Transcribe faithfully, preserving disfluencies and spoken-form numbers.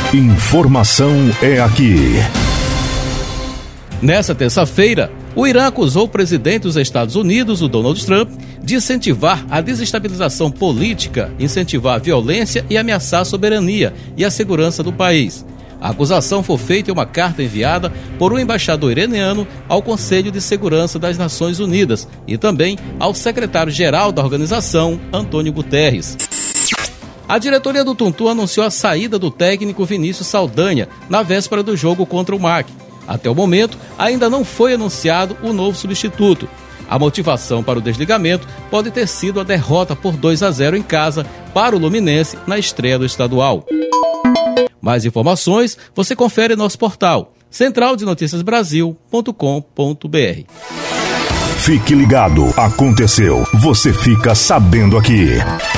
Informação é aqui. Nessa terça-feira, o Irã acusou o presidente dos Estados Unidos, o Donald Trump, de incentivar a desestabilização política, incentivar a violência e ameaçar a soberania e a segurança do país. A acusação foi feita em uma carta enviada por um embaixador iraniano ao Conselho de Segurança das Nações Unidas e também ao secretário-geral da organização, Antônio Guterres. A diretoria do Tuntum anunciou a saída do técnico Vinícius Saldanha na véspera do jogo contra o M A C. Até o momento, ainda não foi anunciado o novo substituto. A motivação para o desligamento pode ter sido a derrota por dois a zero em casa para o Luminense na estreia do estadual. Mais informações você confere em nosso portal central de noticias brasil ponto com ponto b r. Fique ligado, aconteceu, você fica sabendo aqui.